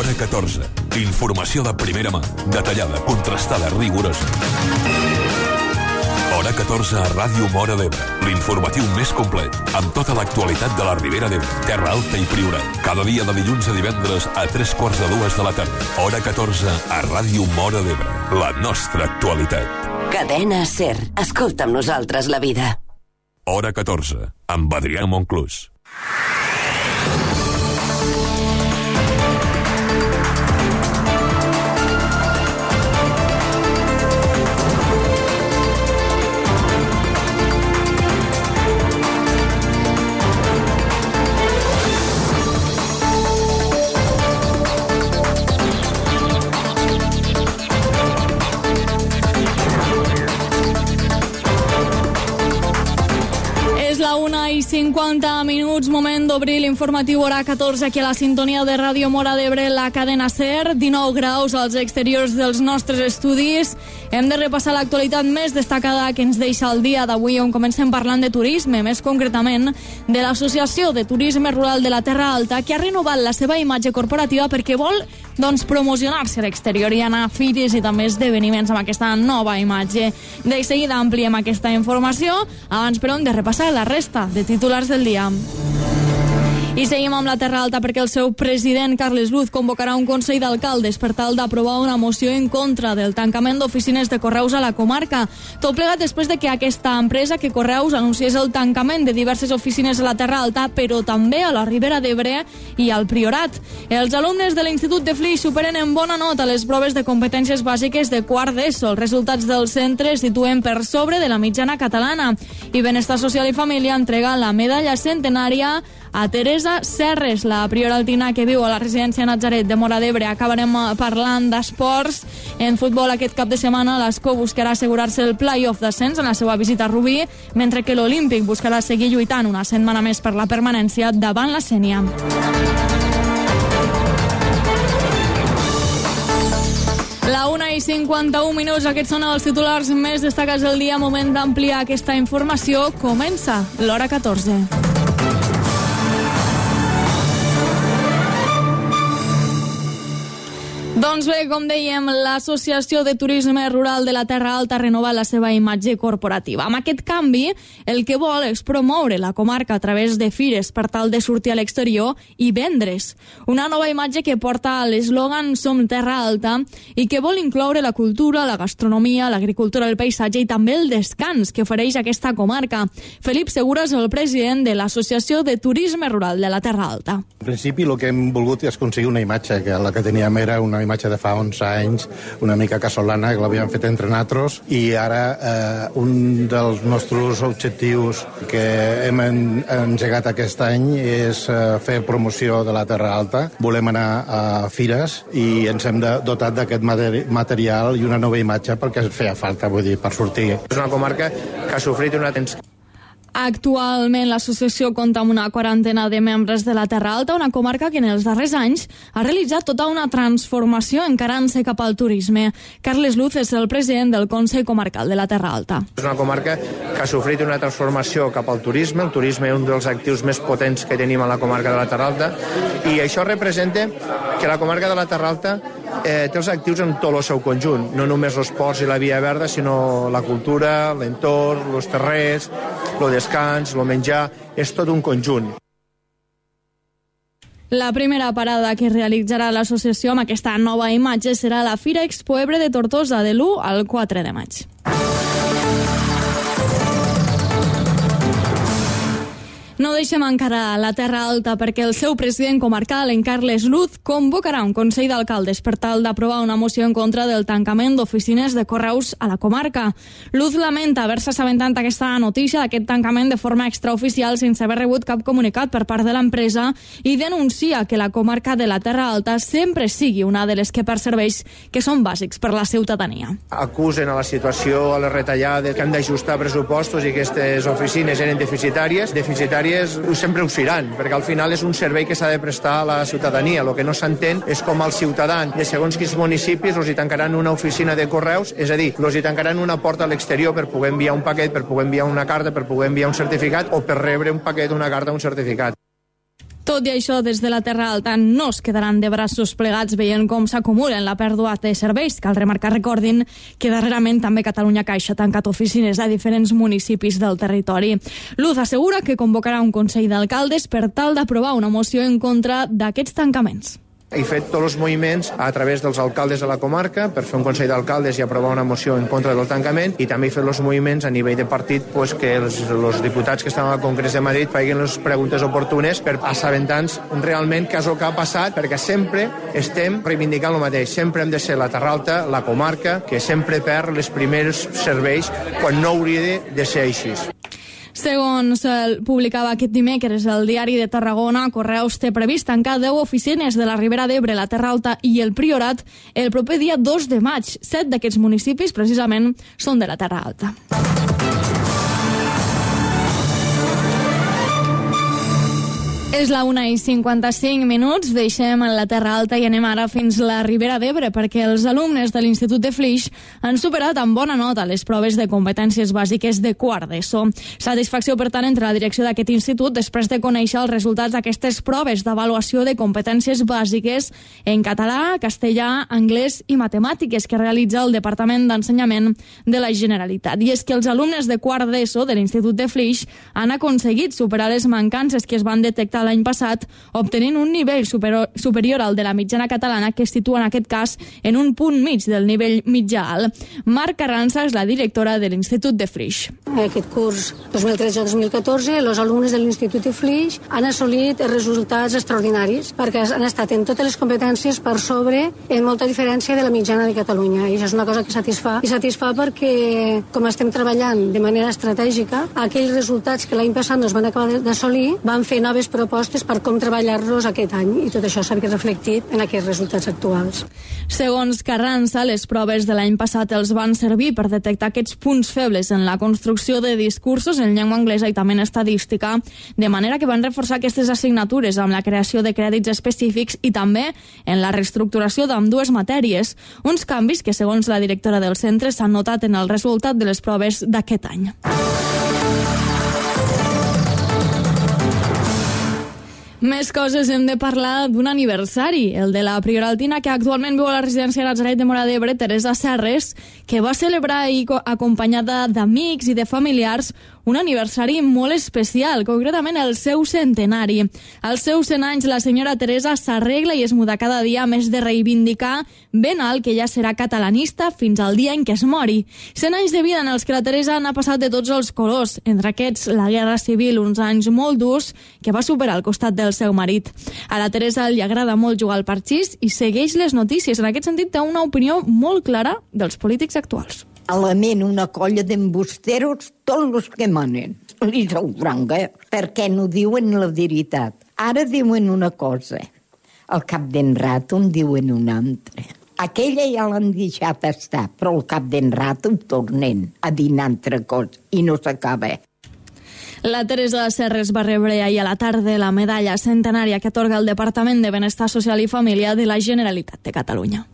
Hora 14. Informació de primera mà, detallada, contrastada, rigorosa. Hora 14 a Ràdio Móra d'Ebre. L'informatiu més complet, amb tota l'actualitat de la Ribera d'Ebre, Terra Alta i Priorat. Cada dia de dilluns a divendres a 3:45 de la tarda. Hora 14 a Ràdio Móra d'Ebre. La nostra actualitat. Cadena SER. Escolta amb nosaltres la vida. Hora 14, amb Adrià Monclús. La 1:50, moment d'obrir l'informatiu Hora 14 aquí a la sintonia de Ràdio Móra d'Ebre, la cadena SER. 19 graus als exteriors dels nostres estudis. Hem de repassar l'actualitat més destacada que ens deixa el dia d'avui, on comencem parlant de turisme, més concretament de l'Associació de Turisme Rural de la Terra Alta, que ha renovat la seva imatge corporativa perquè vol promocionar-se a l'exterior i anar a fires i també esdeveniments amb aquesta nova imatge. De seguida ampliem aquesta informació, abans però hem de repassar la resta de titulars del dia. I seguim amb la Terra Alta perquè el seu president, Carles Luz, convocarà un Consell d'Alcaldes per tal d'aprovar una moció en contra del tancament d'oficines de Correus a la comarca. Tot plegat després de que aquesta empresa, que Correus, anunciés el tancament de diverses oficines a la Terra Alta, però també a la Ribera d'Ebre i al Priorat. Els alumnes de l'Institut de Flix superen en bona nota les proves de competències bàsiques de quart d'ESO. Els resultats del centre es situen per sobre de la mitjana catalana. I Benestar Social i Família entrega la medalla centenària a Teresa Serres, la prioraltina que viu a la residència Natzaret de Móra d'Ebre. Acabarem parlant d'esports. En futbol aquest cap de setmana l'Escó buscarà assegurar-se el play-off d'ascens en la seva visita a Rubí, mentre que l'Olímpic buscarà seguir lluitant una setmana més per la permanència davant la Sénia. La 1:51, aquests són els titulars més destacats del dia. Moment d'ampliar aquesta informació. Comença l'Hora 14. Doncs bé, com dèiem, l'Associació de Turisme Rural de la Terra Alta ha renovat la seva imatge corporativa. Amb aquest canvi, el que vol és promoure la comarca a través de fires per tal de sortir a l'exterior i vendre's. Una nova imatge que porta l'eslògan Som Terra Alta i que vol incloure la cultura, la gastronomia, l'agricultura, el paisatge i també el descans que ofereix aquesta comarca. Felip Segura és el president de l'Associació de Turisme Rural de la Terra Alta. En principi, el que hem volgut és aconseguir una imatge, que la que teníem era una imatge de fa 11 anys, una mica casolana, que l'havíem fet entre nosaltres, i ara un dels nostres objectius que hem engegat aquest any és fer promoció de la Terra Alta. Volem anar a fires i ens hem dotat d'aquest material i una nova imatge perquè feia falta, vull dir, per sortir. És una comarca que ha sofrit una tensió. Actualment l'associació compta amb una quarantena de membres de la Terra Alta, una comarca que en els darrers anys ha realitzat tota una transformació encarant-se cap al turisme. Carles Luz és el president del Consell Comarcal de la Terra Alta. És una comarca que ha sofrit una transformació cap al turisme. El turisme és un dels actius més potents que tenim a la comarca de la Terra Alta i això representa que la comarca de la Terra Alta té els actius en tot el seu conjunt, no només els ports i la via verda, sinó la cultura, l'entorn, els terrers, el descans, el menjar, és tot un conjunt. La primera parada que realitzarà l'associació amb aquesta nova imatge serà la Fira Expo Ebre de Tortosa de l'1 al 4 de maig. No deixem encara la Terra Alta perquè el seu president comarcal, en Carles Luz, convocarà un Consell d'Alcaldes per tal d'aprovar una moció en contra del tancament d'oficines de Correus a la comarca. Luz lamenta haver-se assabentat aquesta notícia d'aquest tancament de forma extraoficial sense haver rebut cap comunicat per part de l'empresa i denuncia que la comarca de la Terra Alta sempre sigui una de les que perserveix que són bàsics per la ciutadania. Acusen a la situació, a les retallades, que han d'ajustar pressupostos i que aquestes oficines eren deficitàries sempre ho seran, perquè al final és un servei que s'ha de prestar a la ciutadania. El que no s'entén és com als ciutadans de segons quins municipis els hi tancaran una oficina de correus, és a dir, els hi tancaran una porta a l'exterior per poder enviar un paquet, per poder enviar una carta, per poder enviar un certificat o per rebre un paquet, una carta, un certificat. Tot i això, des de la Terra Alta no es quedaran de braços plegats veient com s'acumulen la pèrdua de serveis. Cal remarcar, recordin, que darrerament també Catalunya Caixa ha tancat oficines a diferents municipis del territori. Luz assegura que convocarà un Consell d'Alcaldes per tal d'aprovar una moció en contra d'aquests tancaments. He fet tots els moviments a través dels alcaldes de la comarca per fer un Consell d'Alcaldes i aprovar una moció en contra del tancament, i també he fet els moviments a nivell de partit que els diputats que estan al Congrés de Madrid facin les preguntes oportunes per assabentar-nos realment què és el que ha passat, perquè sempre estem reivindicant el mateix. Sempre hem de ser la Terra Alta, la comarca, que sempre perd els primers serveis quan no hauria de ser així. Segons publicava aquest dimecres el Diari de Tarragona, Correus té previst tancar 10 oficines de la Ribera d'Ebre, la Terra Alta i el Priorat el proper dia 2 de maig. 7 d'aquests municipis, precisament, són de la Terra Alta. És la 1:55, deixem la Terra Alta i anem ara fins a la Ribera d'Ebre, perquè els alumnes de l'Institut de Flix han superat amb bona nota les proves de competències bàsiques de quart d'ESO. Satisfacció, per tant, entre la direcció d'aquest institut després de conèixer els resultats d'aquestes proves d'avaluació de competències bàsiques en català, castellà, anglès i matemàtiques que realitza el Departament d'Ensenyament de la Generalitat. I és que els alumnes de quart d'ESO de l'Institut de Flix han aconseguit superar les mancances que es van detectar l'any passat, obtenint un nivell superior al de la mitjana catalana, que es situa en aquest cas en un punt mig del nivell mitjà alt. Marc Carranza és la directora de l'Institut de Flix. Aquest curs 2013-2014 els alumnes de l'Institut de Flix han assolit resultats extraordinaris perquè han estat en totes les competències per sobre, en molta diferència de la mitjana de Catalunya, i això és una cosa que satisfà perquè, com estem treballant de manera estratègica, aquells resultats que l'any passat no es van acabar d'assolir, van fer noves propostes per com treballar-los aquest any, i tot això s'ha reflectit en aquests resultats actuals. Segons Carranza, les proves de l'any passat els van servir per detectar aquests punts febles en la construcció de discursos en llengua anglesa i també en estadística, de manera que van reforçar aquestes assignatures amb la creació de crèdits específics i també en la reestructuració d'ambdues matèries, uns canvis que, segons la directora del centre, s'han notat en el resultat de les proves d'aquest any. Més coses, hem de parlar d'un aniversari, el de la prioraltina que actualment viu a la residència Natzaret de Móra d'Ebre, Teresa Serres, que va celebrar ahir acompanyada d'amics i de familiars un aniversari molt especial, concretament el seu centenari. Als seus 100 anys, la senyora Teresa s'arregla i es muda cada dia, més de reivindicar ben alt que ella serà catalanista fins al dia en què es mori. 100 anys de vida en els que la Teresa n'ha passat de tots els colors, entre aquests la Guerra Civil, uns anys molt durs que va superar al costat del seu marit. A la Teresa li agrada molt jugar al parxís i segueix les notícies. En aquest sentit, té una opinió molt clara dels polítics actuals. A la ment una colla d'embusteros, tots els que manen. Li sou franca, perquè no diuen la veritat. Ara diuen una cosa, al cap d'en rato en diuen una altra. Aquella ja l'han deixat estar, però al cap d'en rato tornen a dir una altra cosa i no s'acaba. La Teresa Serres va rebre ahir a la tarda la medalla centenària que atorga el Departament de Benestar Social i Família de la Generalitat de Catalunya.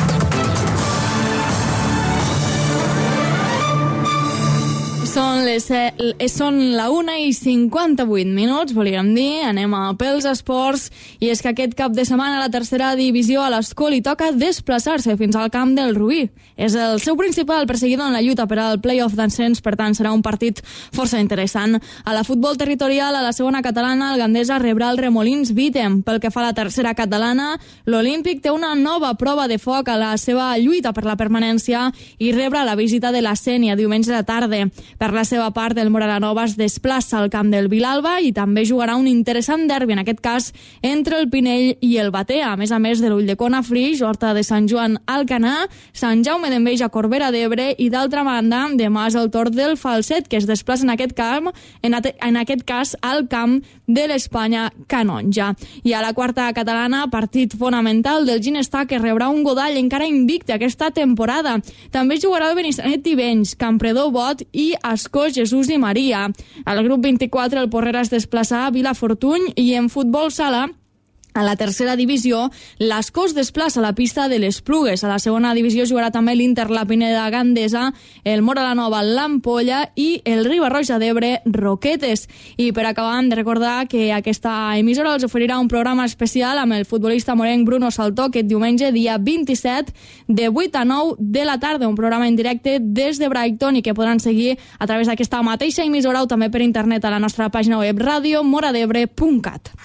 Són la 1:58, volíem dir, anem a pels esports, i és que aquest cap de setmana a la tercera divisió a l'Escó li toca desplaçar-se fins al camp del Rubí. És el seu principal perseguidor en la lluita per al play-off d'ascens, per tant serà un partit força interessant. A la futbol territorial, a la segona catalana, el Gandesa rebrà el Remolins Vítem. Pel que fa a la tercera catalana, l'Olímpic té una nova prova de foc a la seva lluita per la permanència i rebrà la visita de la Sénia diumenge de tarda. Per la seva part, el Moralanova es desplaça al camp del Vilalba i també jugarà un interessant derbi, en aquest cas entre el Pinell i el Batea, a més de l'Ulldecona Flix, Horta de Sant Joan Alcanar, Sant Jaume d'Enveja Corbera d'Ebre i, d'altra banda, demà és el torn del Falset, que es desplaça en aquest cas al camp de l'Espanya Canonja. I a la quarta catalana, partit fonamental del Ginestar, que rebrà un Godall encara invicte aquesta temporada. També jugarà el Benissanet Tivenys, Campredó Bot i Ascó Jesús i Maria. Al grup 24 el Porrera es desplaça a Vilafortuny i en futbol sala A la tercera divisió, l'Escós desplaça la pista de l'Esplugues. A la segona divisió jugarà també l'Inter La Pineda Gandesa, el Móra la Nova l'Ampolla i el Riba-roja d'Ebre Roquetes. I per acabar hem de recordar que aquesta emissora els oferirà un programa especial amb el futbolista morenc Bruno Saltó aquest diumenge, dia 27, de 8 a 9 de la tarda. Un programa en directe des de Brighton i que podran seguir a través d'aquesta mateixa emissora o també per internet a la nostra pàgina web radiomoradebre.cat.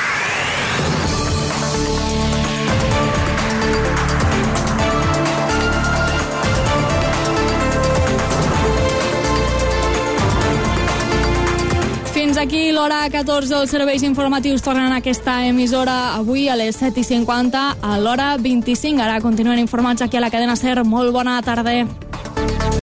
Fins aquí l'hora 14 dels serveis informatius tornen a aquesta emissora avui a les 7:50 a l'hora 25. Ara continuen informats aquí a la cadena SER. Molt bona tarda.